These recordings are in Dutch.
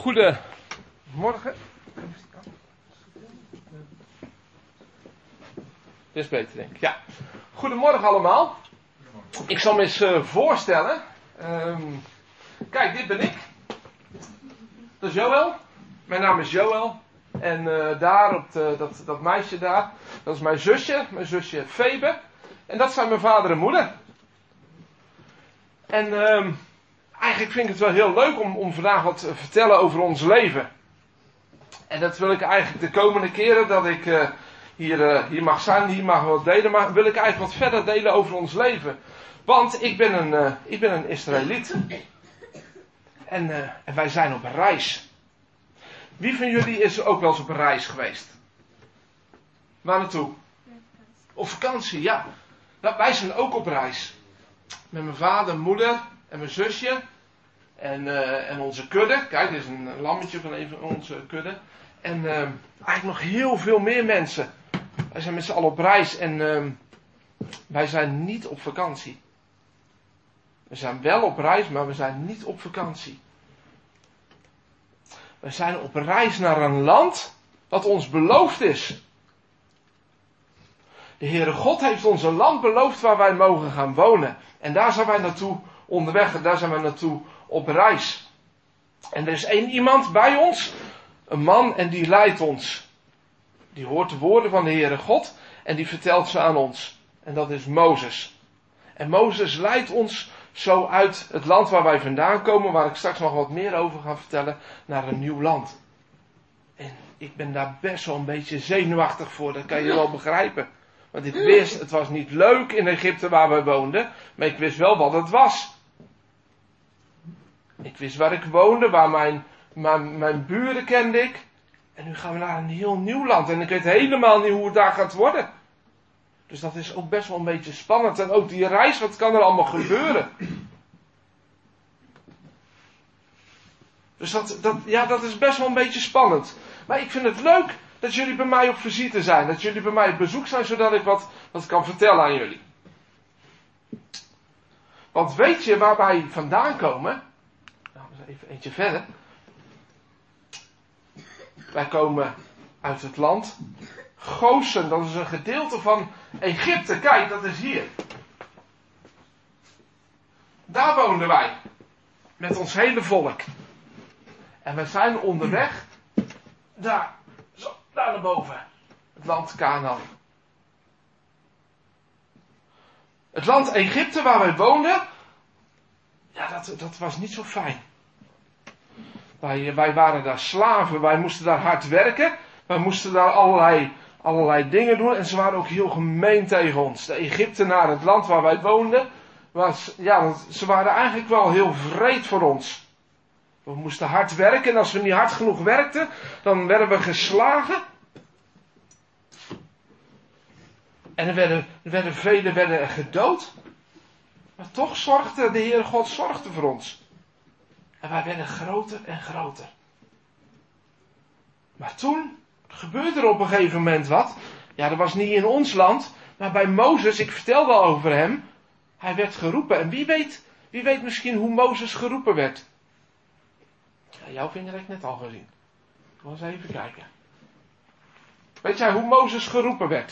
Goedemorgen. Dit is beter, denk ik. Ja. Goedemorgen allemaal. Ik zal me eens voorstellen. Kijk, dit ben ik. Dat is Joël. Mijn naam is Joël. En daar, op dat meisje daar, dat is mijn zusje Febe. En dat zijn mijn vader en moeder. En eigenlijk vind ik het wel heel leuk om vandaag wat te vertellen over ons leven. En dat wil ik eigenlijk de komende keren dat ik hier mag zijn, hier mag wat delen, maar wil ik eigenlijk wat verder delen over ons leven. Want ik ben een Israëliet. En wij zijn op een reis. Wie van jullie is ook wel eens op een reis geweest? Waar naartoe? Op vakantie, ja. Nou, wij zijn ook op reis. Met mijn vader, moeder en mijn zusje. En onze kudde. Kijk, dit is een lammetje van een van onze kudde. En eigenlijk nog heel veel meer mensen. Wij zijn met z'n allen op reis. En wij zijn niet op vakantie. We zijn wel op reis, maar we zijn niet op vakantie. We zijn op reis naar een land dat ons beloofd is. De Heere God heeft ons een land beloofd waar wij mogen gaan wonen. En daar zijn wij naartoe onderweg. En daar zijn wij naartoe op reis. En er is één iemand bij ons. Een man en die leidt ons. Die hoort de woorden van de Heere God. En die vertelt ze aan ons. En dat is Mozes. En Mozes leidt ons zo uit het land waar wij vandaan komen. Waar ik straks nog wat meer over ga vertellen. Naar een nieuw land. En ik ben daar best wel een beetje zenuwachtig voor. Dat kan je wel begrijpen. Want ik wist, het was niet leuk in Egypte waar we woonden. Maar ik wist wel wat het was. Ik wist waar ik woonde, waar mijn buren kende ik. En nu gaan we naar een heel nieuw land. En ik weet helemaal niet hoe het daar gaat worden. Dus dat is ook best wel een beetje spannend. En ook die reis, wat kan er allemaal gebeuren? Dus dat is best wel een beetje spannend. Maar ik vind het leuk dat jullie bij mij op visite zijn. Dat jullie bij mij op bezoek zijn, zodat ik wat kan vertellen aan jullie. Want weet je waar wij vandaan komen? Nou, even eentje verder. Wij komen uit het land Gosen. Dat is een gedeelte van Egypte. Kijk, dat is hier. Daar woonden wij. Met ons hele volk. En we zijn onderweg. Daar naar boven. Het land Kanaan. Het land Egypte waar wij woonden. Ja, dat was niet zo fijn. Wij waren daar slaven. Wij moesten daar hard werken. Wij moesten daar allerlei dingen doen. En ze waren ook heel gemeen tegen ons. De Egyptenaren, het land waar wij woonden. Ze waren eigenlijk wel heel wreed voor ons. We moesten hard werken. En als we niet hard genoeg werkten, dan werden we geslagen. En velen werden gedood. Maar toch zorgde de Heere God voor ons. En wij werden groter en groter. Maar toen gebeurde er op een gegeven moment wat. Ja, dat was niet in ons land. Maar bij Mozes, ik vertelde al over hem. Hij werd geroepen. En wie weet misschien hoe Mozes geroepen werd. Ja, jouw vinger heb ik net al gezien. Ik wil eens even kijken. Weet jij hoe Mozes geroepen werd?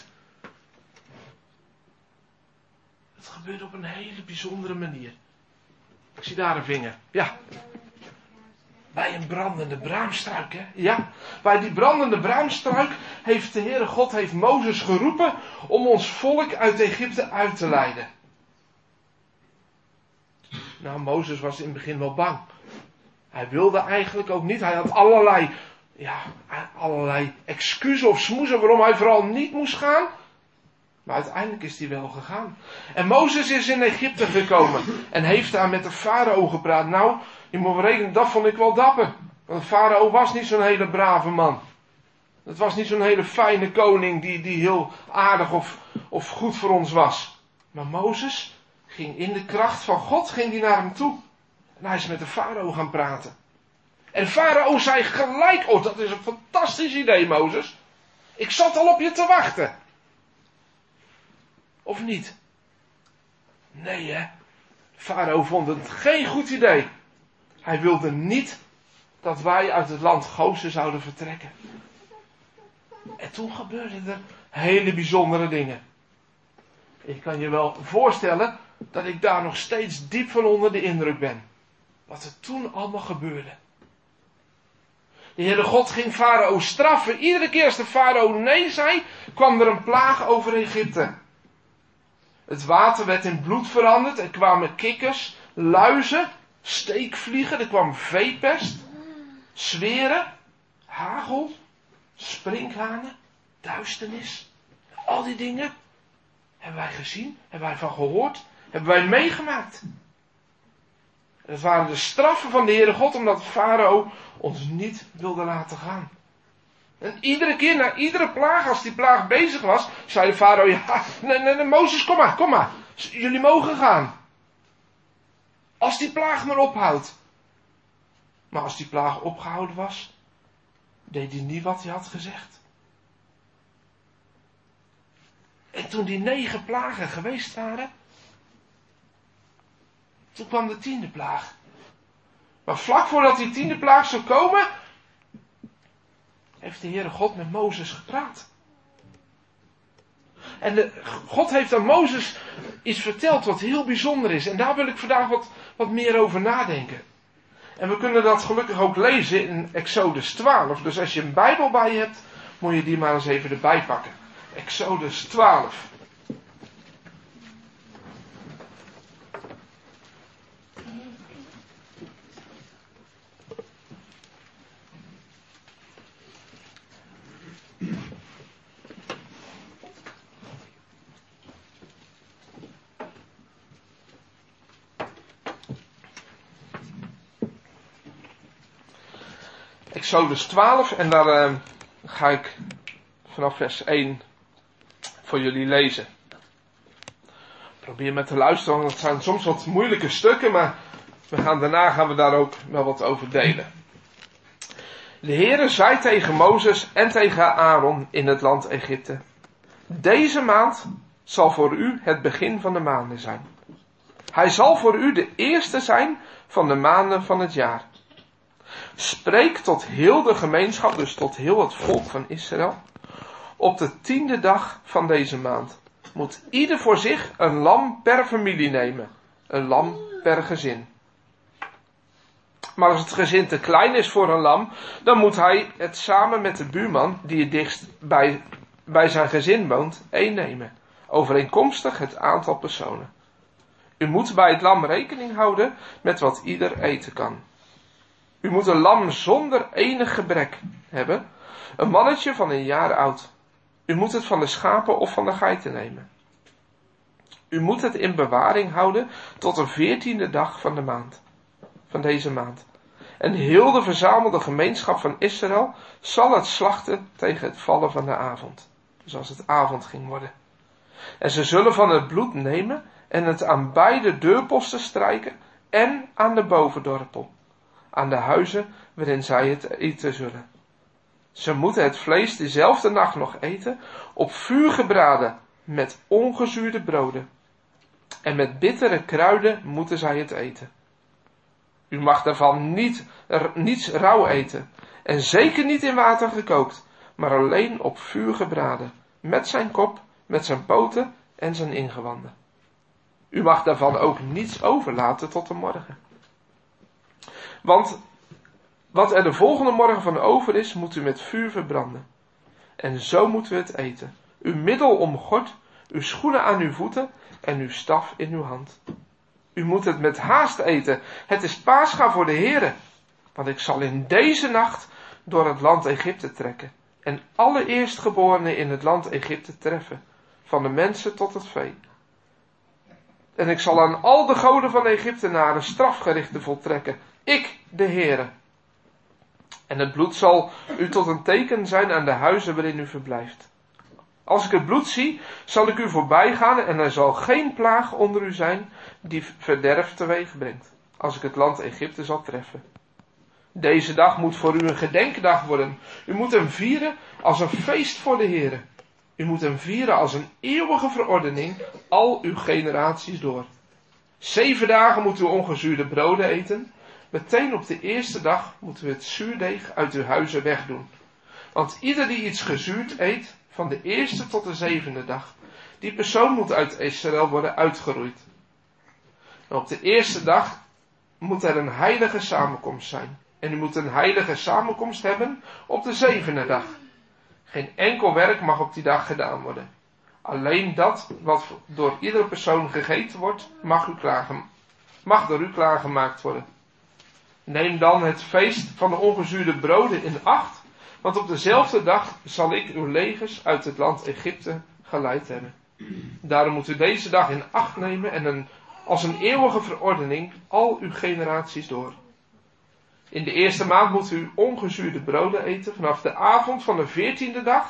Het gebeurde op een hele bijzondere manier. Ik zie daar een vinger. Ja. Bij een brandende braamstruik, hè? Ja. Bij die brandende braamstruik heeft de Heere God Mozes geroepen om ons volk uit Egypte uit te leiden. Nou, Mozes was in het begin wel bang. Hij wilde eigenlijk ook niet. Hij had allerlei excuses of smoezen waarom hij vooral niet moest gaan. Maar uiteindelijk is hij wel gegaan. En Mozes is in Egypte gekomen. En heeft daar met de farao gepraat. Nou, je moet rekenen, dat vond ik wel dapper. Want de farao was niet zo'n hele brave man. Het was niet zo'n hele fijne koning die heel aardig of goed voor ons was. Maar Mozes ging in de kracht van God naar hem toe. En hij is met de farao gaan praten. En de farao zei gelijk, oh, dat is een fantastisch idee, Mozes. Ik zat al op je te wachten. Of niet? Nee, hè. De farao vond het geen goed idee. Hij wilde niet dat wij uit het land Gozen zouden vertrekken. En toen gebeurden er hele bijzondere dingen. Ik kan je wel voorstellen dat ik daar nog steeds diep van onder de indruk ben. Wat er toen allemaal gebeurde. De Heere God ging Farao straffen. Iedere keer als de Farao nee zei, kwam er een plaag over Egypte. Het water werd in bloed veranderd. Er kwamen kikkers, luizen, steekvliegen. Er kwam veepest, zweren, hagel, sprinkhanen, duisternis. Al die dingen hebben wij gezien, hebben wij van gehoord, hebben wij meegemaakt. Het waren de straffen van de Heere God omdat Farao ons niet wilde laten gaan. En iedere keer, na iedere plaag, als die plaag bezig was, zei de Farao, ja, nee, Mozes, kom maar. Jullie mogen gaan. Als die plaag maar ophoudt. Maar als die plaag opgehouden was, deed hij niet wat hij had gezegd. En toen die 9 plagen geweest waren, toen kwam de 10e plaag. Maar vlak voordat die 10e plaag zou komen, heeft de Heere God met Mozes gepraat. En God heeft aan Mozes iets verteld wat heel bijzonder is. En daar wil ik vandaag wat meer over nadenken. En we kunnen dat gelukkig ook lezen in Exodus 12. Dus als je een Bijbel bij je hebt, moet je die maar eens even erbij pakken. Exodus 12. Exodus 12 en daar ga ik vanaf vers 1 voor jullie lezen. Probeer met te luisteren, want het zijn soms wat moeilijke stukken, maar daarna gaan we daar ook wel wat over delen. De Heere zei tegen Mozes en tegen Aaron in het land Egypte: deze maand zal voor u het begin van de maanden zijn. Hij zal voor u de eerste zijn van de maanden van het jaar. Spreek tot heel de gemeenschap, dus tot heel het volk van Israël. Op de 10e dag van deze maand moet ieder voor zich een lam per familie nemen. Een lam per gezin. Maar als het gezin te klein is voor een lam, dan moet hij het samen met de buurman die het dichtst bij zijn gezin woont, nemen. Overeenkomstig het aantal personen. U moet bij het lam rekening houden met wat ieder eten kan. U moet een lam zonder enig gebrek hebben, een mannetje van 1 jaar oud. U moet het van de schapen of van de geiten nemen. U moet het in bewaring houden tot de 14e dag van de maand, van deze maand. En heel de verzamelde gemeenschap van Israël zal het slachten tegen het vallen van de avond. Dus als het avond ging worden. En ze zullen van het bloed nemen en het aan beide deurposten strijken en aan de bovendorpel. Aan de huizen waarin zij het eten zullen. Ze moeten het vlees diezelfde nacht nog eten, op vuur gebraden, met ongezuurde broden. En met bittere kruiden moeten zij het eten. U mag daarvan niets rauw eten, en zeker niet in water gekookt, maar alleen op vuur gebraden, met zijn kop, met zijn poten en zijn ingewanden. U mag daarvan ook niets overlaten tot de morgen. Want wat er de volgende morgen van over is, moet u met vuur verbranden. En zo moeten we het eten. Uw middel omgord, uw schoenen aan uw voeten en uw staf in uw hand. U moet het met haast eten. Het is Pascha voor de Heere. Want ik zal in deze nacht door het land Egypte trekken. En alle eerstgeborenen in het land Egypte treffen. Van de mensen tot het vee. En ik zal aan al de goden van de Egyptenaren strafgerichten voltrekken. Ik, de Heere. En het bloed zal u tot een teken zijn aan de huizen waarin u verblijft. Als ik het bloed zie, zal ik u voorbij gaan en er zal geen plaag onder u zijn die verderf teweeg brengt. Als ik het land Egypte zal treffen. Deze dag moet voor u een gedenkdag worden. U moet hem vieren als een feest voor de Heere. U moet hem vieren als een eeuwige verordening, al uw generaties door. 7 dagen moet u ongezuurde broden eten. Meteen op de eerste dag moeten we het zuurdeeg uit uw huizen wegdoen. Want ieder die iets gezuurd eet, van de eerste tot de 7e dag, die persoon moet uit Israël worden uitgeroeid. En op de eerste dag moet er een heilige samenkomst zijn. En u moet een heilige samenkomst hebben op de 7e dag. Geen enkel werk mag op die dag gedaan worden. Alleen dat wat door iedere persoon gegeten wordt, mag door u klaargemaakt worden. Neem dan het feest van de ongezuurde broden in acht, want op dezelfde dag zal ik uw legers uit het land Egypte geleid hebben. Daarom moet u deze dag in acht nemen en als een eeuwige verordening al uw generaties door. In de eerste maand moet u ongezuurde broden eten vanaf de avond van de 14e dag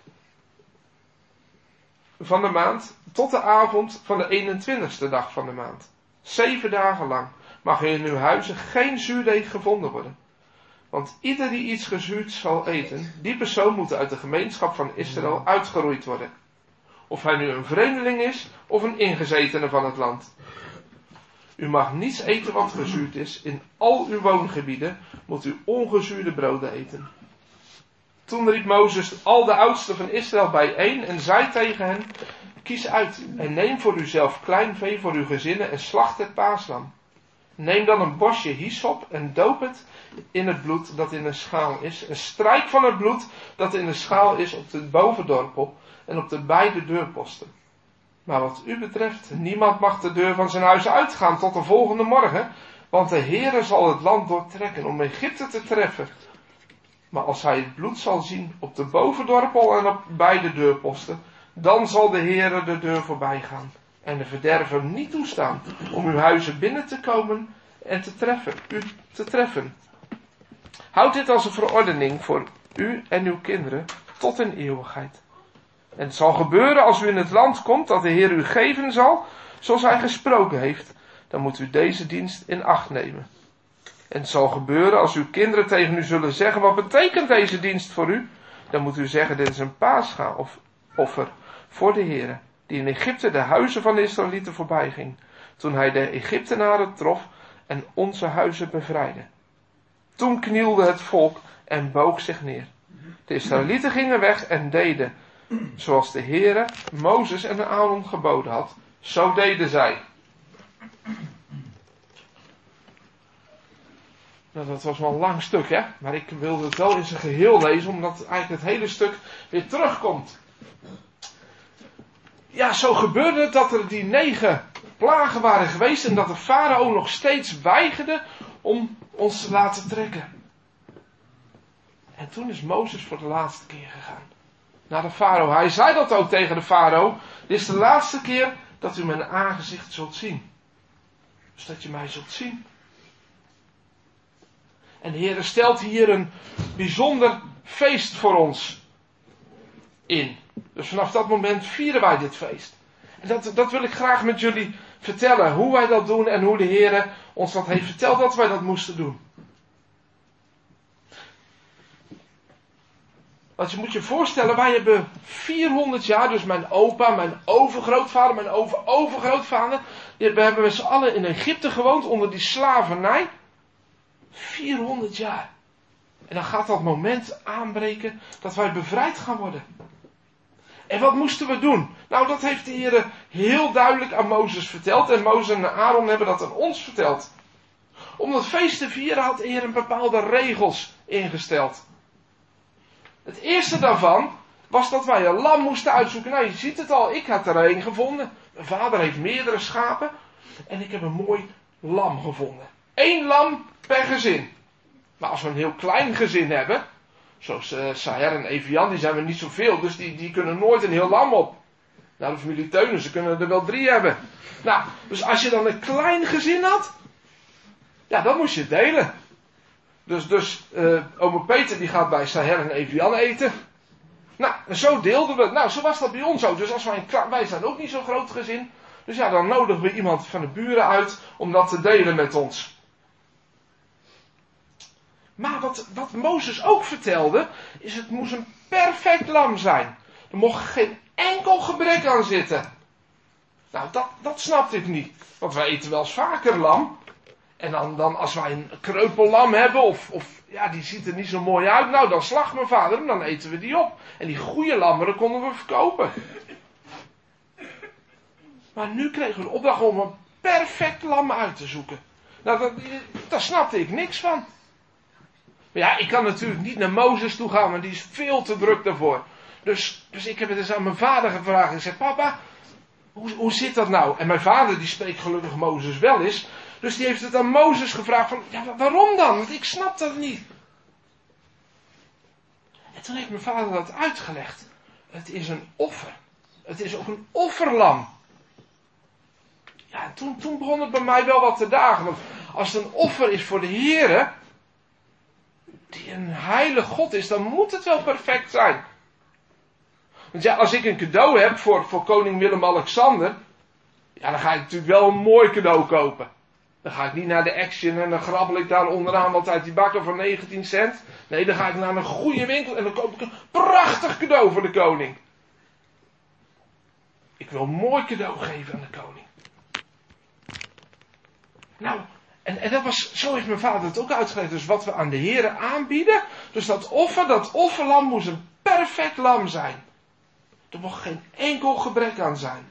van de maand tot de avond van de 21ste dag van de maand. 7 dagen lang mag er in uw huizen geen zuurdeeg gevonden worden. Want ieder die iets gezuurd zal eten, die persoon moet uit de gemeenschap van Israël uitgeroeid worden. Of hij nu een vreemdeling is of een ingezetene van het land. U mag niets eten wat gezuurd is. In al uw woongebieden moet u ongezuurde broden eten. Toen riep Mozes al de oudsten van Israël bijeen en zei tegen hen: kies uit en neem voor uzelf klein vee voor uw gezinnen en slacht het paaslam. Neem dan een bosje hyssop en doop het in het bloed dat in een schaal is. En strijk van het bloed dat in de schaal is op de bovendorpel en op de beide deurposten. Maar wat u betreft, niemand mag de deur van zijn huis uitgaan tot de volgende morgen, want de Heere zal het land doortrekken om Egypte te treffen. Maar als hij het bloed zal zien op de bovendorpel en op beide deurposten, dan zal de Heere de deur voorbij gaan en de verderver niet toestaan om uw huizen binnen te komen en u te treffen. Houd dit als een verordening voor u en uw kinderen tot in eeuwigheid. En het zal gebeuren als u in het land komt dat de Heer u geven zal, zoals hij gesproken heeft, dan moet u deze dienst in acht nemen. En het zal gebeuren als uw kinderen tegen u zullen zeggen: wat betekent deze dienst voor u? Dan moet u zeggen: dit is een paascha-offer voor de Heer, die in Egypte de huizen van de Israëlieten voorbij ging, toen hij de Egyptenaren trof en onze huizen bevrijdde. Toen knielde het volk en boog zich neer. De Israëlieten gingen weg en deden zoals de Heere Mozes en Aaron geboden had, zo deden zij. Nou, dat was wel een lang stuk, hè? Maar ik wilde het wel in zijn geheel lezen, omdat eigenlijk het hele stuk weer terugkomt. Ja, zo gebeurde het dat er die 9 plagen waren geweest en dat de farao nog steeds weigerde om ons te laten trekken. En toen is Mozes voor de laatste keer gegaan naar de farao. Hij zei dat ook tegen de farao: dit is de laatste keer dat u mijn aangezicht zult zien. Dus dat je mij zult zien. En de Heer stelt hier een bijzonder feest voor ons in. Dus vanaf dat moment vieren wij dit feest. En dat wil ik graag met jullie vertellen. Hoe wij dat doen en hoe de Heer ons dat heeft verteld dat wij dat moesten doen. Want je moet je voorstellen, wij hebben 400 jaar, dus mijn opa, mijn overgrootvader, mijn overovergrootvader, we hebben met z'n allen in Egypte gewoond onder die slavernij. 400 jaar. En dan gaat dat moment aanbreken dat wij bevrijd gaan worden. En wat moesten we doen? Nou, dat heeft de Heer heel duidelijk aan Mozes verteld. En Mozes en Aaron hebben dat aan ons verteld. Om dat feest te vieren had de Heer een bepaalde regels ingesteld. Het eerste daarvan was dat wij een lam moesten uitzoeken. Nou, je ziet het al, ik had er een gevonden. Mijn vader heeft meerdere schapen. En ik heb een mooi lam gevonden. 1 lam per gezin. Maar als we een heel klein gezin hebben, zoals Saher en Evian, die zijn we niet zoveel, dus die kunnen nooit een heel lam op. Nou, de familie Teunen, ze kunnen er wel 3 hebben. Nou, dus als je dan een klein gezin had, ja, dan moest je delen. Dus ome Peter die gaat bij Saher en Evian eten. Nou, en zo deelden we. Nou, zo was dat bij ons ook. Dus als wij zijn ook niet zo'n groot gezin. Dus ja, dan nodigen we iemand van de buren uit om dat te delen met ons. Maar wat Mozes ook vertelde, is het moest een perfect lam zijn. Er mocht geen enkel gebrek aan zitten. Nou, dat snapte ik niet. Want wij eten wel eens vaker lam. En dan als wij een kreupellam hebben, of ja, die ziet er niet zo mooi uit, nou dan slacht mijn vader hem, dan eten we die op. En die goede lammeren konden we verkopen. Maar nu kregen we de opdracht om een perfect lam uit te zoeken. Nou, daar snapte ik niks van. Maar ja, ik kan natuurlijk niet naar Mozes toe gaan, want die is veel te druk daarvoor. Dus ik heb het eens aan mijn vader gevraagd. Ik zei, papa, hoe zit dat nou? En mijn vader, die spreekt gelukkig Mozes wel eens. Dus die heeft het aan Mozes gevraagd van, ja, waarom dan? Want ik snap dat niet. En toen heeft mijn vader dat uitgelegd. Het is een offer. Het is ook een offerlam. Ja, en toen begon het bij mij wel wat te dagen. Want als het een offer is voor de Heere, die een heilige God is, dan moet het wel perfect zijn. Want ja, als ik een cadeau heb voor koning Willem-Alexander, ja, dan ga ik natuurlijk wel een mooi cadeau kopen. Dan ga ik niet naar de Action en dan grabbel ik daar onderaan wat uit die bakken voor 19 cent. Nee, dan ga ik naar een goede winkel en dan koop ik een prachtig cadeau voor de koning. Ik wil een mooi cadeau geven aan de koning. Nou, en zo heeft mijn vader het ook uitgelegd. Dus wat we aan de Heere aanbieden, dus dat offerlam moest een perfect lam zijn. Er mocht geen enkel gebrek aan zijn.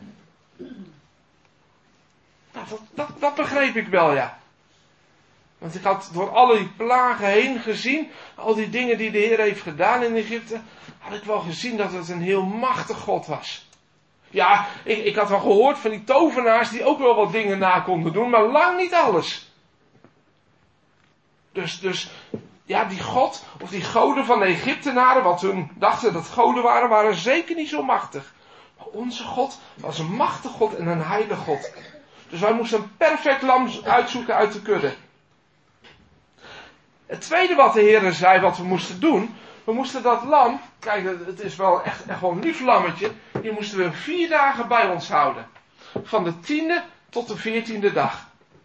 Nou, dat begreep ik wel, ja. Want ik had door alle die plagen heen gezien, al die dingen die de Heer heeft gedaan in Egypte, had ik wel gezien dat het een heel machtig God was. Ja, ik had wel gehoord van die tovenaars die ook wel wat dingen na konden doen, maar lang niet alles. Dus ja, die God, of die goden van de Egyptenaren, wat hun dachten dat goden waren zeker niet zo machtig. Maar onze God was een machtig God en een heilige God. Dus wij moesten een perfect lam uitzoeken uit de kudde. Het tweede wat de Heer zei wat we moesten doen, we moesten dat lam, kijk, het is wel echt wel een lief lammetje, die moesten we 4 dagen bij ons houden. Van de 10e tot de 14e dag.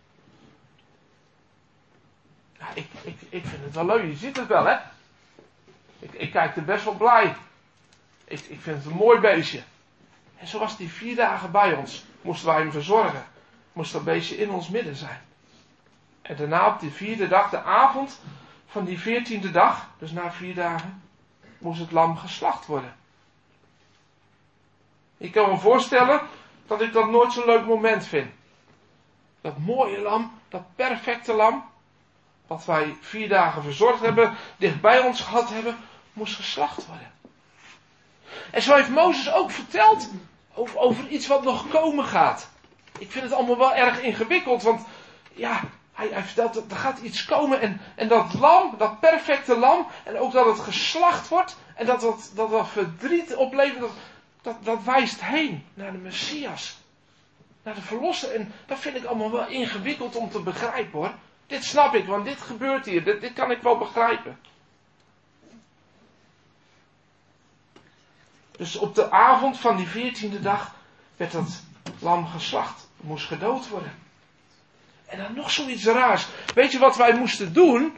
Ja, ik vind het wel leuk, je ziet het wel, hè. Ik kijk er best wel blij. Ik vind het een mooi beestje. En zo was die 4 dagen bij ons. Moesten wij hem verzorgen. Moest dat beestje in ons midden zijn. En daarna op die 4e dag, de avond van die 14e dag, dus na 4 dagen, moest het lam geslacht worden. Ik kan me voorstellen dat ik dat nooit zo'n leuk moment vind. Dat mooie lam, dat perfecte lam, wat wij 4 dagen verzorgd hebben, dicht bij ons gehad hebben, moest geslacht worden. En zo heeft Mozes ook verteld over iets wat nog komen gaat. Ik vind het allemaal wel erg ingewikkeld, want ja, hij vertelt dat er gaat iets komen en dat lam, dat perfecte lam, en ook dat het geslacht wordt en dat verdriet oplevert, dat wijst heen naar de Messias, naar de Verlosser. En dat vind ik allemaal wel ingewikkeld om te begrijpen, hoor. Dit snap ik, want dit gebeurt hier, dit kan ik wel begrijpen. Dus op de avond van die 14e dag werd dat lam geslacht. Het moest gedood worden. En dan nog zoiets raars. Weet je wat wij moesten doen?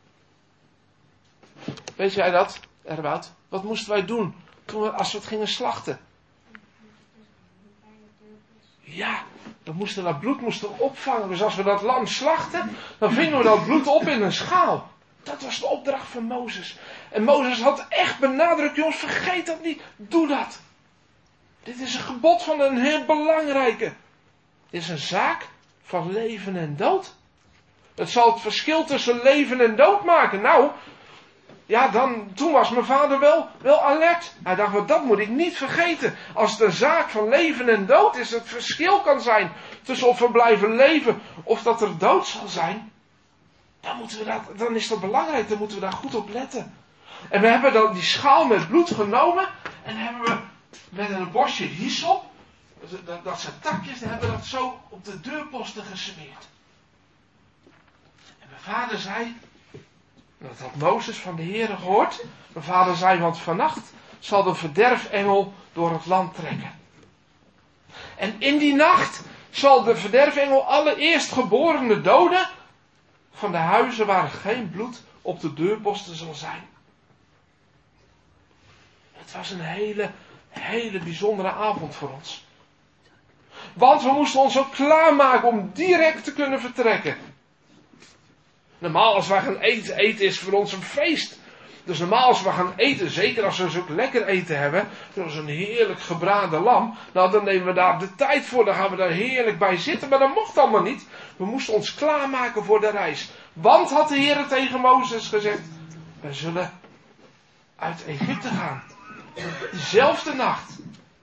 Weet jij dat, Erwoud? Wat moesten wij doen als we het gingen slachten? Ja, dat bloed moesten we opvangen. Dus als we dat lam slachten, dan vingen we dat bloed op in een schaal. Dat was de opdracht van Mozes. En Mozes had echt benadrukt, jongens, vergeet dat niet. Doe dat. Dit is een gebod van een heel belangrijke. Dit is een zaak van leven en dood. Het zal het verschil tussen leven en dood maken. Nou, ja, toen was mijn vader wel alert. Hij dacht, maar dat moet ik niet vergeten. Als het een zaak van leven en dood is, het verschil kan zijn tussen of we blijven leven of dat er dood zal zijn. Dan is dat belangrijk, dan moeten we daar goed op letten. En we hebben dan die schaal met bloed genomen en hebben we met een bosje hyssop, dat zijn takjes, dan hebben we dat zo op de deurposten gesmeerd. En mijn vader zei, dat had Mozes van de Heere gehoord, mijn vader zei, want vannacht zal de verderfengel door het land trekken. En in die nacht zal de verderfengel alle eerstgeborene doden van de huizen waar geen bloed op de deurposten zal zijn. Het was een hele bijzondere avond voor ons. Want we moesten ons ook klaarmaken om direct te kunnen vertrekken. Normaal als wij gaan eten is voor ons een feest. Dus normaal als we gaan eten, zeker als we zo'n lekker eten hebben, zoals een heerlijk gebraden lam, nou dan nemen we daar de tijd voor, dan gaan we daar heerlijk bij zitten, maar dat mocht allemaal niet. We moesten ons klaarmaken voor de reis. Want had de Heer tegen Mozes gezegd, we zullen uit Egypte gaan. Diezelfde nacht.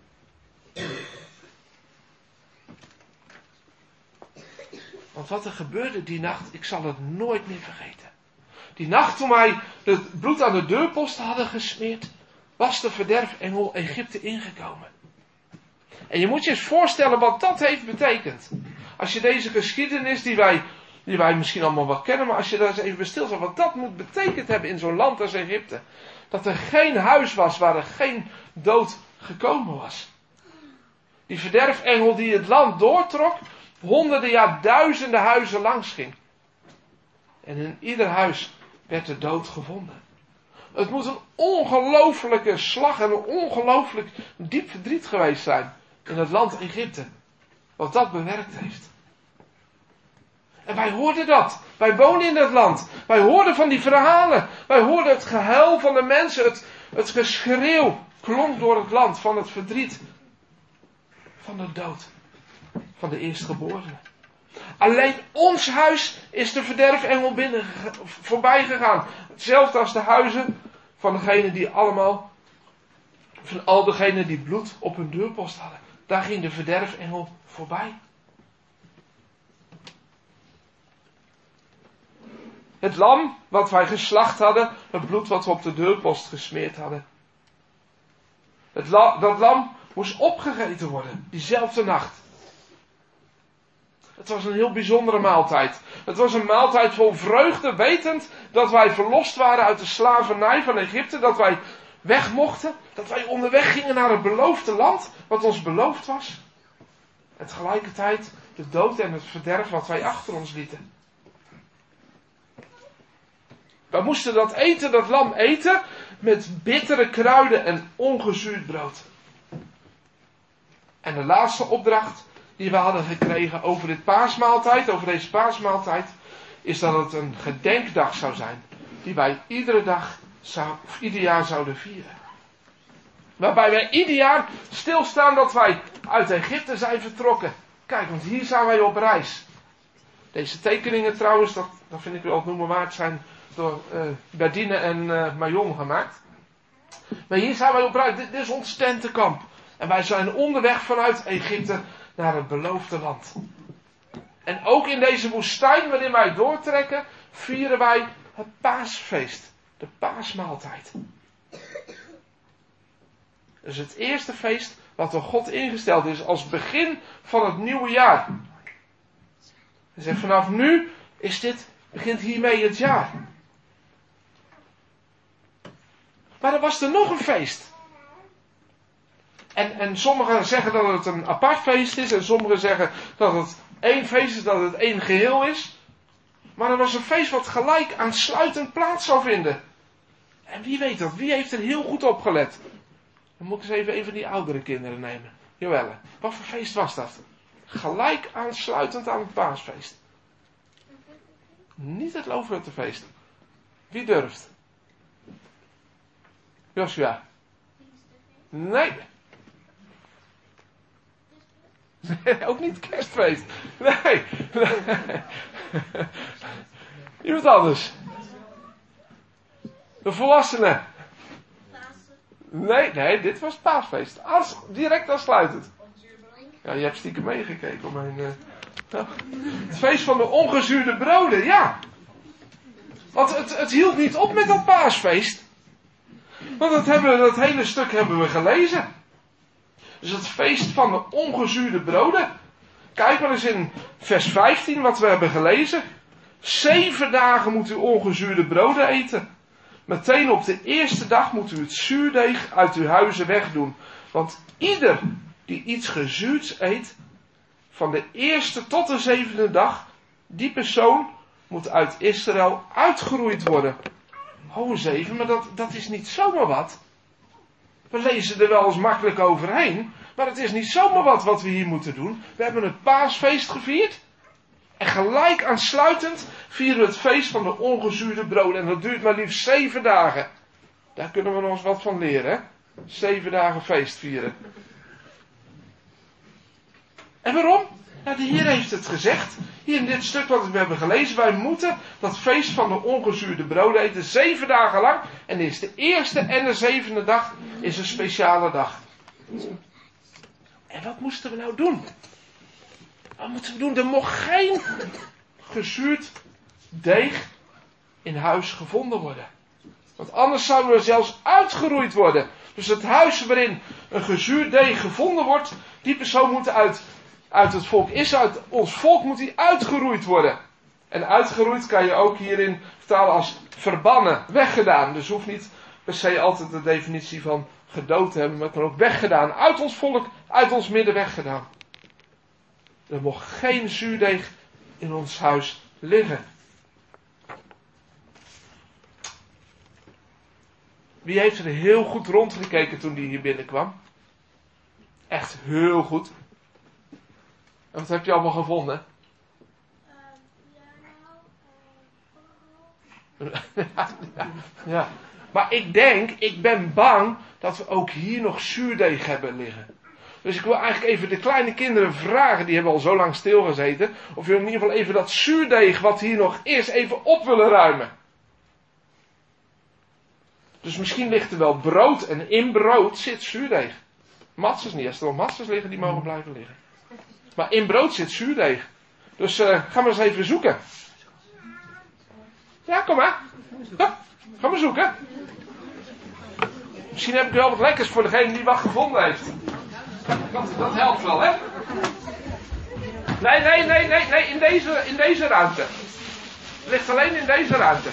Want wat er gebeurde die nacht, ik zal het nooit meer vergeten. Die nacht toen wij het bloed aan de deurposten hadden gesmeerd, was de verderfengel Egypte ingekomen. En je moet je eens voorstellen wat dat heeft betekend. Als je deze geschiedenis die wij misschien allemaal wel kennen, maar als je daar eens even bij stilstaat, wat dat moet betekend hebben in zo'n land als Egypte. Dat er geen huis was waar er geen dood gekomen was. Die verderfengel die het land doortrok, honderden, ja duizenden huizen langs ging. En in ieder huis werd de dood gevonden. Het moet een ongelooflijke slag en een ongelooflijk diep verdriet geweest zijn in het land Egypte. Wat dat bewerkt heeft. En wij hoorden dat. Wij wonen in dat land. Wij hoorden van die verhalen. Wij hoorden het gehuil van de mensen. Het geschreeuw klonk door het land van het verdriet. Van de dood. Van de eerstgeborenen. Alleen ons huis is de verderfengel voorbij gegaan. Hetzelfde als de huizen van degenen die allemaal, van al degenen die bloed op hun deurpost hadden. Daar ging de verderfengel voorbij. Het lam wat wij geslacht hadden, het bloed wat we op de deurpost gesmeerd hadden. Dat lam moest opgegeten worden, diezelfde nacht. Het was een heel bijzondere maaltijd. Het was een maaltijd vol vreugde, wetend dat wij verlost waren uit de slavernij van Egypte, dat wij weg mochten, dat wij onderweg gingen naar het beloofde land, wat ons beloofd was. En tegelijkertijd de dood en het verderf wat wij achter ons lieten. Wij moesten dat lam eten, met bittere kruiden en ongezuurd brood. En de laatste opdracht die we hadden gekregen over deze paasmaaltijd, is dat het een gedenkdag zou zijn, die wij ieder jaar zouden vieren. Waarbij wij ieder jaar stilstaan dat wij uit Egypte zijn vertrokken. Kijk, want hier zijn wij op reis. Deze tekeningen trouwens, dat vind ik wel het noemen waard, zijn door Berdine en Mayon gemaakt. Maar hier zijn wij op reis, dit is ons tentenkamp. En wij zijn onderweg vanuit Egypte naar het beloofde land. En ook in deze woestijn waarin wij doortrekken, vieren wij het paasfeest. De paasmaaltijd. Dus het eerste feest wat door God ingesteld is als begin van het nieuwe jaar. Hij zegt vanaf nu begint hiermee het jaar. Maar er was er nog een feest. En sommigen zeggen dat het een apart feest is. En sommigen zeggen dat het één feest is, dat het één geheel is. Maar er was een feest wat gelijk aansluitend plaats zou vinden. En wie weet dat? Wie heeft er heel goed op gelet? Dan moet ik eens even een van die oudere kinderen nemen. Joelle, wat voor feest was dat? Gelijk aansluitend aan het paasfeest. Niet het Loofhuttenfeest. Wie durft? Joshua. Nee. Nee, ook niet kerstfeest. Nee. Iemand anders. De volwassenen. Nee, dit was het paasfeest. Direct aansluitend. Ja, je hebt stiekem meegekeken op mijn... Het feest van de ongezuurde broden, ja. Want het hield niet op met dat paasfeest. Want dat hele stuk hebben we gelezen. Dus het feest van de ongezuurde broden. Kijk maar eens in vers 15 wat we hebben gelezen. 7 dagen moet u ongezuurde broden eten. Meteen op de eerste dag moet u het zuurdeeg uit uw huizen wegdoen. Want ieder die iets gezuurds eet, van de eerste tot de 7e dag, die persoon moet uit Israël uitgeroeid worden. Ho, 7, maar dat is niet zomaar wat. We lezen er wel eens makkelijk overheen, maar het is niet zomaar wat we hier moeten doen. We hebben het paasfeest gevierd. En gelijk aansluitend vieren we het feest van de ongezuurde broden. En dat duurt maar liefst 7 dagen. Daar kunnen we ons wat van leren, hè? 7 dagen feest vieren. En waarom? Nou, de Heer heeft het gezegd. Hier in dit stuk wat we hebben gelezen. Wij moeten dat feest van de ongezuurde broden eten 7 dagen lang. En is de eerste en de 7e dag is een speciale dag. En wat moesten we nou doen? Wat moeten we doen? Er mocht geen gezuurd deeg in huis gevonden worden. Want anders zouden we zelfs uitgeroeid worden. Dus het huis waarin een gezuurd deeg gevonden wordt, die persoon moet uit het volk Israël, uit ons volk moet die uitgeroeid worden. En uitgeroeid kan je ook hierin vertalen als verbannen, weggedaan. Dus hoeft niet per se altijd de definitie van gedood te hebben, maar het kan ook weggedaan. Uit ons volk, uit ons midden weggedaan. Er mocht geen zuurdeeg in ons huis liggen. Wie heeft er heel goed rondgekeken toen die hier binnenkwam? Echt heel goed. En wat heb je allemaal gevonden? Ja. Maar ik ben bang dat we ook hier nog zuurdeeg hebben liggen. Dus ik wil eigenlijk even de kleine kinderen vragen, die hebben al zo lang stilgezeten, of jullie in ieder geval even dat zuurdeeg wat hier nog is, even op willen ruimen. Dus misschien ligt er wel brood en in brood zit zuurdeeg. Matzes niet, als er nog matzes liggen, die mogen blijven liggen. Maar in brood zit zuurdeeg. Dus gaan we eens even zoeken. Ja, kom maar. Hup, gaan we zoeken. Misschien heb ik wel wat lekkers voor degene die wat gevonden heeft. Dat helpt wel, hè? Nee, in deze ruimte. Het ligt alleen in deze ruimte.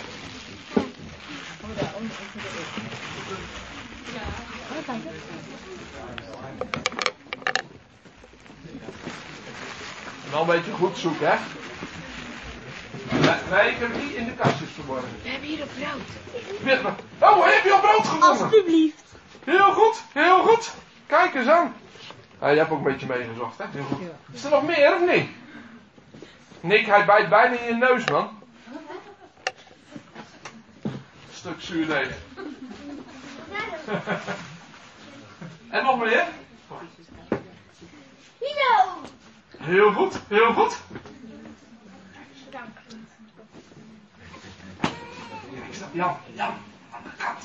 Wel een beetje goed zoeken, hè? Nee, ik heb het niet in de kastjes verborgen. We hebben hier een brood. Oh, heb je al brood gevonden? Alsjeblieft. Heel goed, heel goed. Kijk eens aan. Je hebt ook een beetje meegezocht, hè? Heel goed. Is er nog meer, of niet? Nick, hij bijt bijna in je neus, man. Een stuk zuurdeeg. En nog meer? Hallo. Heel goed, heel goed. Dank. Jan, aan de kant.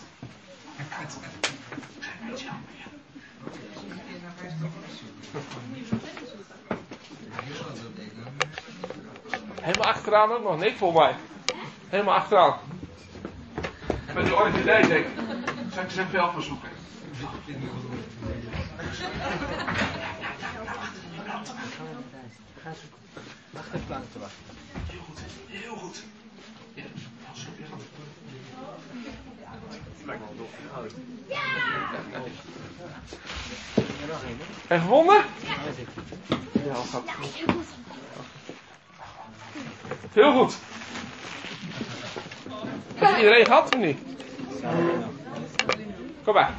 Helemaal achteraan ook nog, Nick, volgens mij. Helemaal achteraan. Met de orchidee, denk ik. Zal ik ze even helpen zoeken? Wacht even lang te wachten. Heel goed, heel goed. Ja, Lijkt me wel doof. en gevonden? Ja. Ja, dat gaat goed. Heel goed. Heeft iedereen gehad of niet? Kom maar.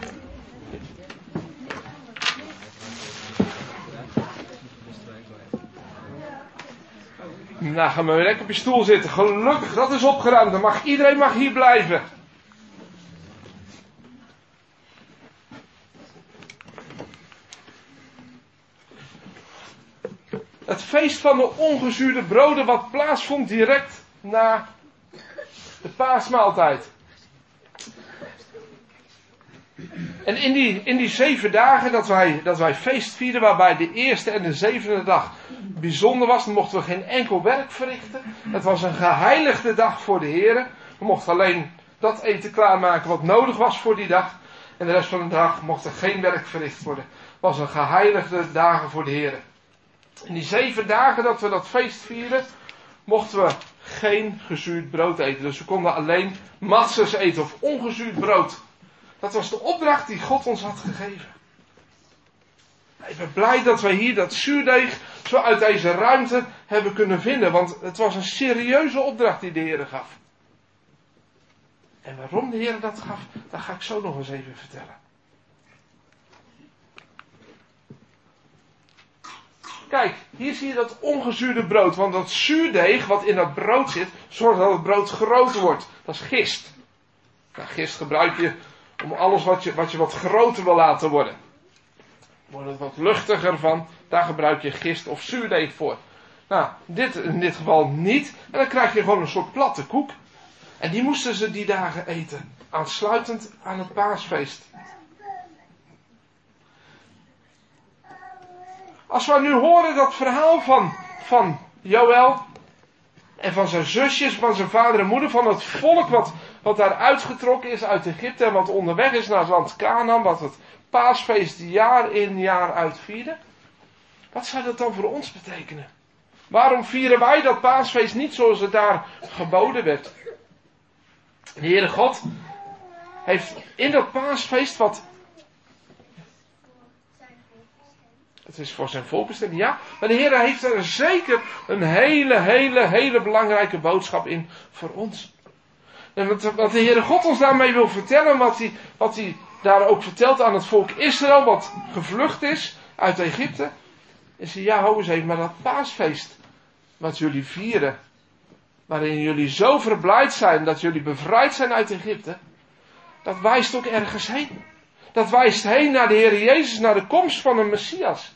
Nou, ga maar weer lekker op je stoel zitten. Gelukkig, dat is opgeruimd. Iedereen mag hier blijven. Het feest van de ongezuurde broden wat plaatsvond direct na de paasmaaltijd. En in die 7 dagen dat wij feest vierden, waarbij de eerste en de 7e dag bijzonder was, dan mochten we geen enkel werk verrichten. Het was een geheiligde dag voor de Heer. We mochten alleen dat eten klaarmaken wat nodig was voor die dag. En de rest van de dag mocht er geen werk verricht worden. Het was een geheiligde dagen voor de Heer. In die 7 dagen dat we dat feest vieren, mochten we geen gezuurd brood eten. Dus we konden alleen matzes eten of ongezuurd brood. Dat was de opdracht die God ons had gegeven. Ik ben blij dat wij hier dat zuurdeeg zo uit deze ruimte hebben kunnen vinden. Want het was een serieuze opdracht die de Heer gaf. En waarom de Heer dat gaf, dat ga ik zo nog eens even vertellen. Kijk, hier zie je dat ongezuurde brood. Want dat zuurdeeg wat in dat brood zit, zorgt dat het brood groter wordt. Dat is gist. Nou, gist gebruik je om alles wat je wat groter wil laten worden. Wordt het wat luchtiger van, daar gebruik je gist of zuurdeeg voor. Nou, in dit geval niet. En dan krijg je gewoon een soort platte koek. En die moesten ze die dagen eten. Aansluitend aan het paasfeest. Als we nu horen dat verhaal van Joël. En van zijn zusjes, van zijn vader en moeder. Van het volk wat daar uitgetrokken is uit Egypte. En wat onderweg is naar het land Kanaan. Wat het paasfeest jaar in jaar uit vierde. Wat zou dat dan voor ons betekenen? Waarom vieren wij dat paasfeest niet zoals het daar geboden werd? De Heere God heeft in dat paasfeest wat... Het is voor zijn volk bestemd, ja. Maar de Heere heeft er zeker een hele belangrijke boodschap in voor ons. En wat de Heere God ons daarmee wil vertellen, wat hij daar ook vertelt aan het volk Israël, wat gevlucht is uit Egypte, is ja, hou eens even, maar dat paasfeest wat jullie vieren, waarin jullie zo verblijd zijn dat jullie bevrijd zijn uit Egypte, dat wijst ook ergens heen. Dat wijst heen naar de Heer Jezus, naar de komst van een Messias.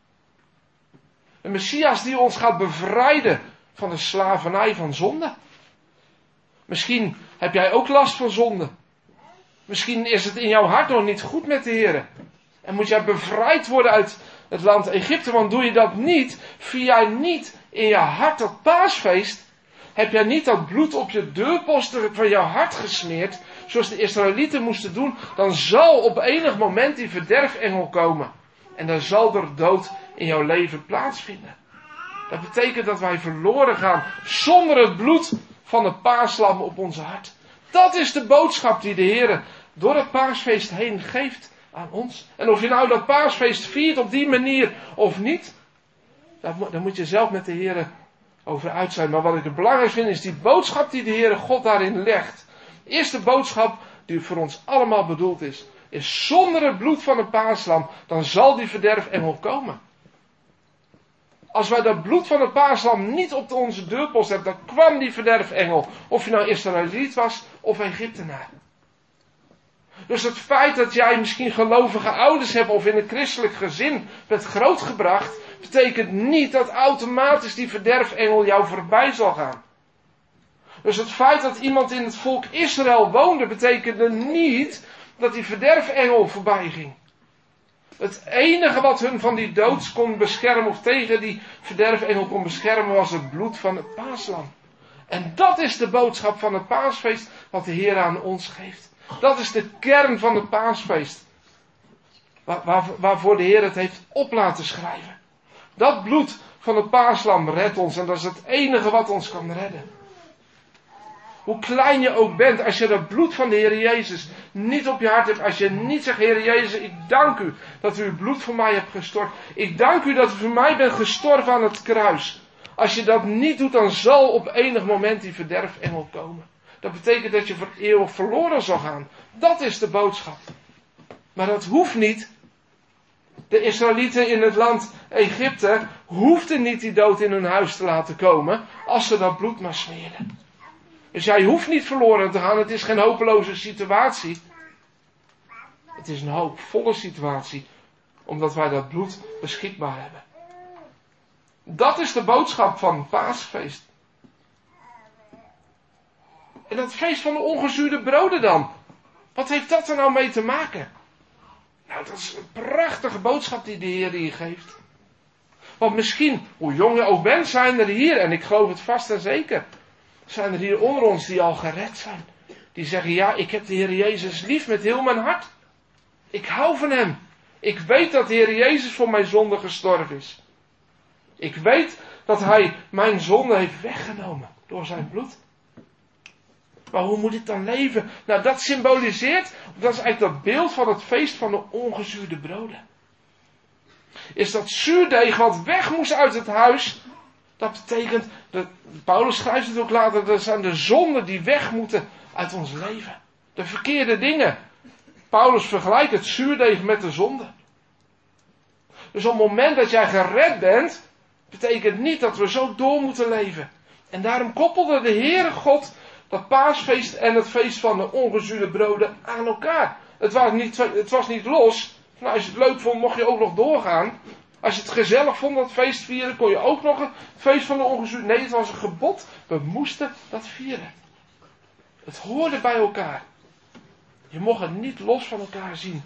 Een Messias die ons gaat bevrijden van de slavernij van zonde. Misschien heb jij ook last van zonde. Misschien is het in jouw hart nog niet goed met de Heer. En moet jij bevrijd worden uit het land Egypte. Want doe je dat niet, vier jij niet in je hart dat paasfeest. Heb jij niet dat bloed op je deurposten van jouw hart gesmeerd. Zoals de Israëlieten moesten doen. Dan zal op enig moment die verderfengel komen. En dan zal er dood in jouw leven plaatsvinden. Dat betekent dat wij verloren gaan zonder het bloed van het paaslam op ons hart. Dat is de boodschap die de Heer door het paasfeest heen geeft aan ons. En of je nou dat paasfeest viert op die manier of niet, daar moet je zelf met de Heer over uit zijn. Maar wat ik het belangrijk vind is die boodschap die de Heere God daarin legt. De eerste boodschap die voor ons allemaal bedoeld is zonder het bloed van het paaslam, dan zal die verderfengel komen. Als wij dat bloed van het paaslam niet op onze deurpost hebben, dan kwam die verderfengel. Of je nou Israëliet was of Egyptenaar. Dus het feit dat jij misschien gelovige ouders hebt of in een christelijk gezin bent grootgebracht, betekent niet dat automatisch die verderfengel jou voorbij zal gaan. Dus het feit dat iemand in het volk Israël woonde, betekende niet dat die verderfengel voorbij ging. Het enige wat hun van die dood kon beschermen of tegen die verderfengel kon beschermen was het bloed van het paaslam. En dat is de boodschap van het paasfeest wat de Heer aan ons geeft. Dat is de kern van het paasfeest. Waarvoor de Heer het heeft op laten schrijven. Dat bloed van het paaslam redt ons en dat is het enige wat ons kan redden. Hoe klein je ook bent, als je dat bloed van de Heer Jezus niet op je hart hebt, als je niet zegt, Heer Jezus, ik dank u dat u uw bloed voor mij hebt gestort. Ik dank u dat u voor mij bent gestorven aan het kruis. Als je dat niet doet, dan zal op enig moment die verderfengel komen. Dat betekent dat je voor eeuwig verloren zal gaan. Dat is de boodschap. Maar dat hoeft niet. De Israëlieten in het land Egypte hoefden niet die dood in hun huis te laten komen, als ze dat bloed maar smeerden. Dus jij hoeft niet verloren te gaan. Het is geen hopeloze situatie. Het is een hoopvolle situatie. Omdat wij dat bloed beschikbaar hebben. Dat is de boodschap van het paasfeest. En dat feest van de ongezuurde broden dan. Wat heeft dat er nou mee te maken? Nou, dat is een prachtige boodschap die de Heer hier geeft. Want misschien, hoe jong je ook bent, zijn er hier, en ik geloof het vast en zeker, zijn er hier onder ons die al gered zijn. Die zeggen, ja, ik heb de Heer Jezus lief met heel mijn hart. Ik hou van hem. Ik weet dat de Heer Jezus voor mijn zonde gestorven is. Ik weet dat hij mijn zonde heeft weggenomen door zijn bloed. Maar hoe moet ik dan leven? Nou, dat symboliseert, dat is eigenlijk dat beeld van het feest van de ongezuurde broden. Is dat zuurdeeg wat weg moest uit het huis. Dat betekent, Paulus schrijft het ook later, dat zijn de zonden die weg moeten uit ons leven. De verkeerde dingen. Paulus vergelijkt het zuurdeeg met de zonde. Dus op het moment dat jij gered bent, Betekent niet dat we zo door moeten leven. En daarom koppelde de Heere God dat paasfeest en het feest van de ongezuurde broden aan elkaar. Het was niet los. Nou, als je het leuk vond, mocht je ook nog doorgaan. Als je het gezellig vond, dat feest vieren, kon je ook nog een feest van de ongezuurde. Nee, het was een gebod. We moesten dat vieren. Het hoorde bij elkaar. Je mocht het niet los van elkaar zien.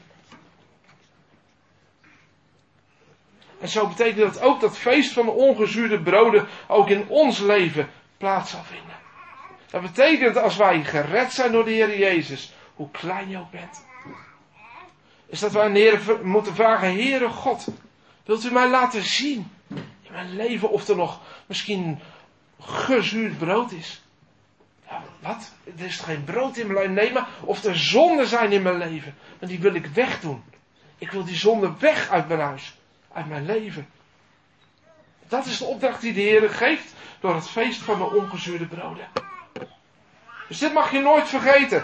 En zo betekent dat ook dat feest van de ongezuurde broden ook in ons leven plaats zal vinden. Dat betekent als wij gered zijn door de Heer Jezus, hoe klein je ook bent, is dat wij aan de Heer moeten vragen, Heere God, wilt u mij laten zien in mijn leven of er nog misschien gezuurd brood is? Ja, wat? Er is geen brood in mijn leven? Nee, maar of er zonden zijn in mijn leven, en die wil ik wegdoen. Ik wil die zonde weg uit mijn huis, uit mijn leven. Dat is de opdracht die de Heer geeft door het feest van de ongezuurde broden. Dus dit mag je nooit vergeten.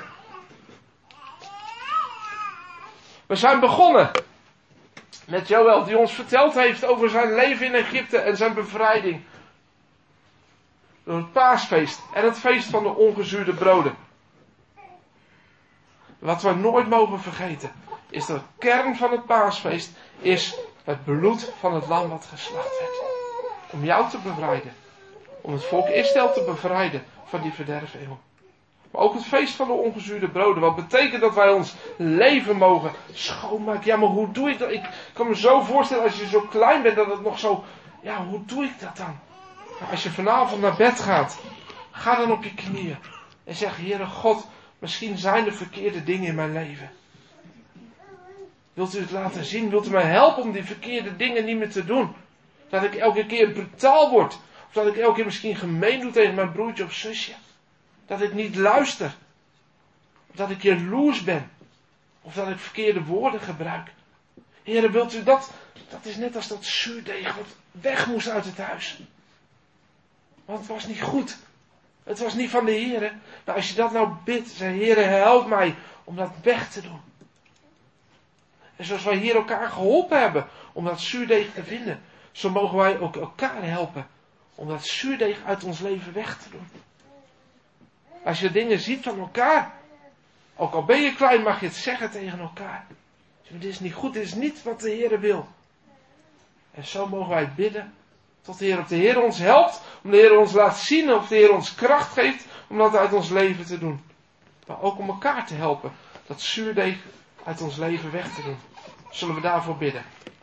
We zijn begonnen met Joël die ons verteld heeft over zijn leven in Egypte en zijn bevrijding. Door het paasfeest en het feest van de ongezuurde broden. Wat we nooit mogen vergeten is dat de kern van het paasfeest is het bloed van het lam wat geslacht werd. Om jou te bevrijden. Om het volk Israël te bevrijden van die verderfeeuw. Maar ook het feest van de ongezuurde broden. Wat betekent dat wij ons leven mogen schoonmaken. Ja, maar hoe doe ik dat? Ik kan me zo voorstellen als je zo klein bent dat het nog zo... Ja, hoe doe ik dat dan? Nou, als je vanavond naar bed gaat. Ga dan op je knieën. En zeg, Heere God, misschien zijn er verkeerde dingen in mijn leven. Wilt u het laten zien? Wilt u mij helpen om die verkeerde dingen niet meer te doen? Dat ik elke keer brutaal word. Of dat ik elke keer misschien gemeen doe tegen mijn broertje of zusje. Dat ik niet luister. Of dat ik jaloers ben. Of dat ik verkeerde woorden gebruik. Heere, wilt u dat? Dat is net als dat zuurdeeg wat weg moest uit het huis. Want het was niet goed. Het was niet van de Heere. Maar als je dat nou bidt, zeg Heere, help mij om dat weg te doen. En zoals wij hier elkaar geholpen hebben om dat zuurdeeg te vinden, zo mogen wij ook elkaar helpen om dat zuurdeeg uit ons leven weg te doen. Als je dingen ziet van elkaar, ook al ben je klein, mag je het zeggen tegen elkaar. Dit is niet goed, dit is niet wat de Heer wil. En zo mogen wij bidden tot de Heer. Of de Heer ons helpt, om de Heer ons laat zien, of de Heer ons kracht geeft om dat uit ons leven te doen. Maar ook om elkaar te helpen, dat zuurdeeg uit ons leven weg te doen. Zullen we daarvoor bidden?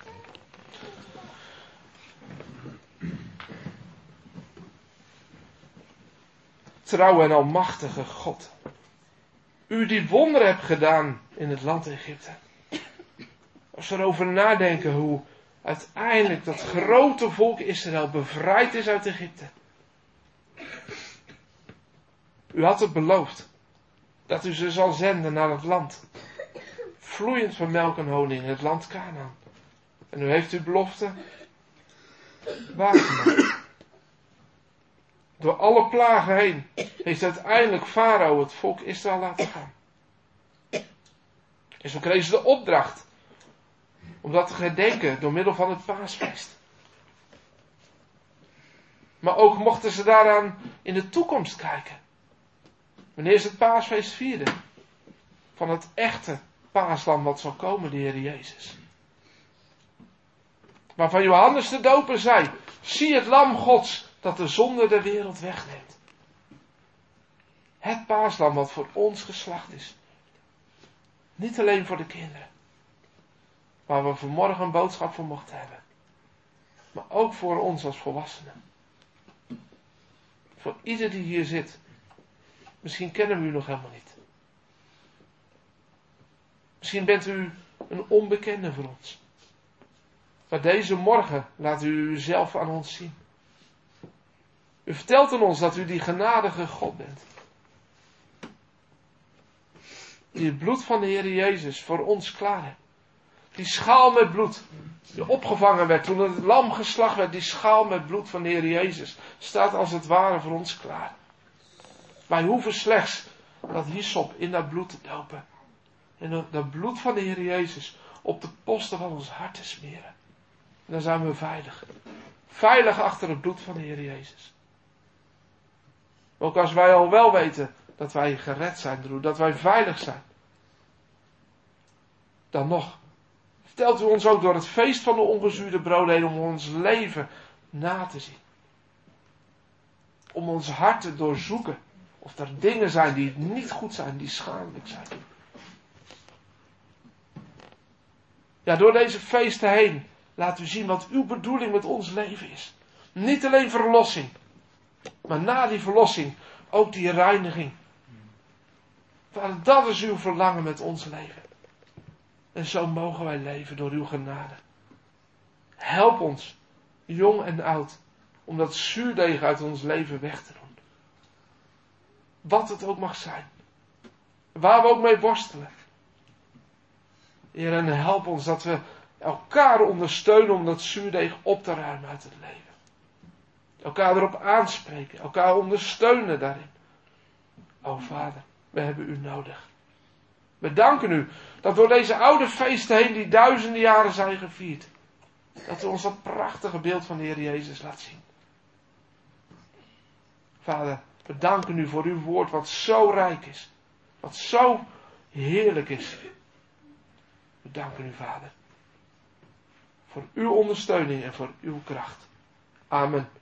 Trouwe en almachtige God. U die wonderen hebt gedaan in het land Egypte. Als we erover nadenken hoe uiteindelijk dat grote volk Israël bevrijd is uit Egypte. U had het beloofd. Dat u ze zal zenden naar het land. Vloeiend van melk en honing, het land Kanaan. En u heeft uw belofte waargemaakt. Door alle plagen heen heeft uiteindelijk Farao het volk Israël laten gaan. En zo kregen ze de opdracht om dat te gedenken door middel van het paasfeest. Maar ook mochten ze daaraan in de toekomst kijken. Wanneer ze het paasfeest vierden. Van het echte paaslam wat zal komen, de Heer Jezus. Waarvan Johannes de Doper zei, zie het lam Gods dat de zonde der wereld wegneemt. Het paaslam wat voor ons geslacht is. Niet alleen voor de kinderen. Waar we vanmorgen een boodschap voor mochten hebben. Maar ook voor ons als volwassenen. Voor ieder die hier zit. Misschien kennen we u nog helemaal niet. Misschien bent u een onbekende voor ons. Maar deze morgen laat u uzelf aan ons zien. U vertelt aan ons dat u die genadige God bent. Die het bloed van de Heer Jezus voor ons klaar hebt. Die schaal met bloed, die opgevangen werd toen het lam geslacht werd, die schaal met bloed van de Heer Jezus, staat als het ware voor ons klaar. Wij hoeven slechts dat hyssop in dat bloed te dopen. En dat bloed van de Heer Jezus op de posten van ons hart te smeren. En dan zijn we veilig. Veilig achter het bloed van de Heer Jezus. Ook als wij al wel weten dat wij gered zijn, broer, dat wij veilig zijn. Dan nog, vertelt u ons ook door het feest van de ongezuurde broden heen om ons leven na te zien. Om ons hart te doorzoeken. Of er dingen zijn die niet goed zijn, die schadelijk zijn. Ja, door deze feesten heen laat u zien wat uw bedoeling met ons leven is. Niet alleen verlossing, maar na die verlossing ook die reiniging. Vader, dat is uw verlangen met ons leven. En zo mogen wij leven door uw genade. Help ons, jong en oud, om dat zuurdeeg uit ons leven weg te doen. Wat het ook mag zijn. Waar we ook mee worstelen. Heer, en help ons dat we elkaar ondersteunen om dat zuurdeeg op te ruimen uit het leven. Elkaar erop aanspreken. Elkaar ondersteunen daarin. O Vader, we hebben u nodig. We danken u dat door deze oude feesten heen die duizenden jaren zijn gevierd. Dat u ons dat prachtige beeld van de Heer Jezus laat zien. Vader, we danken u voor uw woord wat zo rijk is. Wat zo heerlijk is. We danken u, Vader. Voor uw ondersteuning en voor uw kracht. Amen.